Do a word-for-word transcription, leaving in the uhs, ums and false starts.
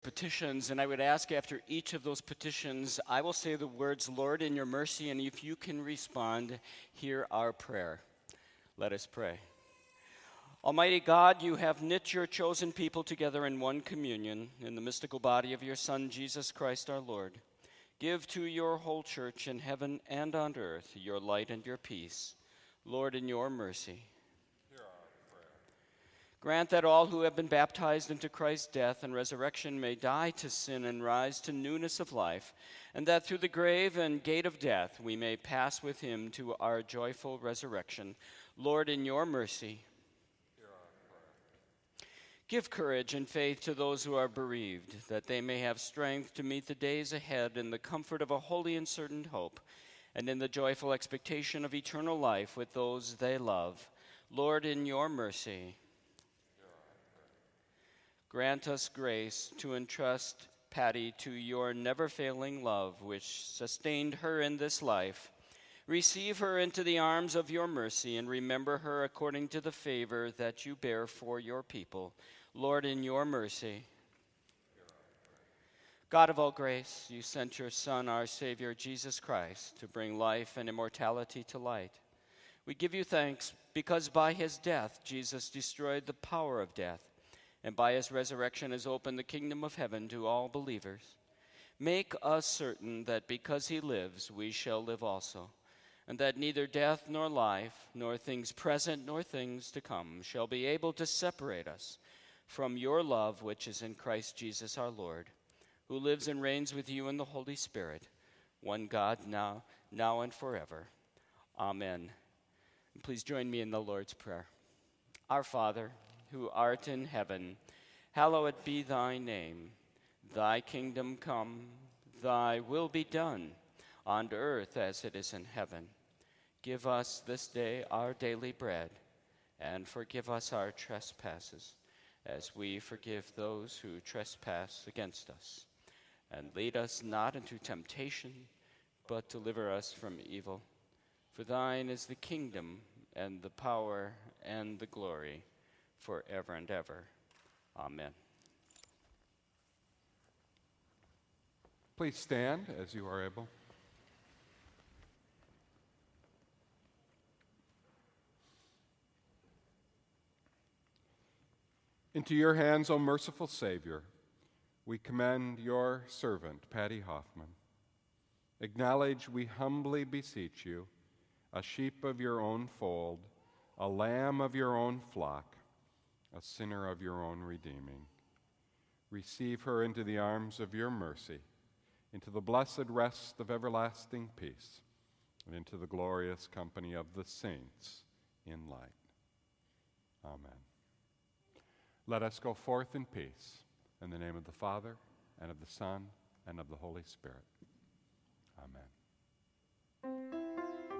petitions, and I would ask after each of those petitions, I will say the words, Lord, in your mercy, and if you can respond, hear our prayer. Let us pray. Almighty God, you have knit your chosen people together in one communion in the mystical body of your Son, Jesus Christ our Lord. Give to your whole church in heaven and on earth your light and your peace. Lord, in your mercy. Hear our prayer. Grant that all who have been baptized into Christ's death and resurrection may die to sin and rise to newness of life, and that through the grave and gate of death we may pass with him to our joyful resurrection. Lord, in your mercy. Give courage and faith to those who are bereaved, that they may have strength to meet the days ahead in the comfort of a holy and certain hope, and in the joyful expectation of eternal life with those they love. Lord, in your mercy. Grant us grace to entrust Patty to your never-failing love, which sustained her in this life. Receive her into the arms of your mercy, and remember her according to the favor that you bear for your people. Lord, in your mercy. God of all grace, you sent your Son, our Savior, Jesus Christ, to bring life and immortality to light. We give you thanks because by his death, Jesus destroyed the power of death, and by his resurrection has opened the kingdom of heaven to all believers. Make us certain that because he lives, we shall live also, and that neither death nor life, nor things present nor things to come, shall be able to separate us from your love which is in Christ Jesus our Lord, who lives and reigns with you in the Holy Spirit, one God, now, now and forever. Amen. And please join me in the Lord's Prayer. Our Father, who art in heaven, hallowed be thy name. Thy kingdom come, thy will be done, on earth as it is in heaven. Give us this day our daily bread, and forgive us our trespasses, as we forgive those who trespass against us. And lead us not into temptation, but deliver us from evil. For thine is the kingdom, and the power, and the glory, forever and ever. Amen. Please stand as you are able. Into your hands, O merciful Savior, we commend your servant, Patty Hoffman. Acknowledge, we humbly beseech you, a sheep of your own fold, a lamb of your own flock, a sinner of your own redeeming. Receive her into the arms of your mercy, into the blessed rest of everlasting peace, and into the glorious company of the saints in light. Amen. Let us go forth in peace, in the name of the Father, and of the Son, and of the Holy Spirit. Amen.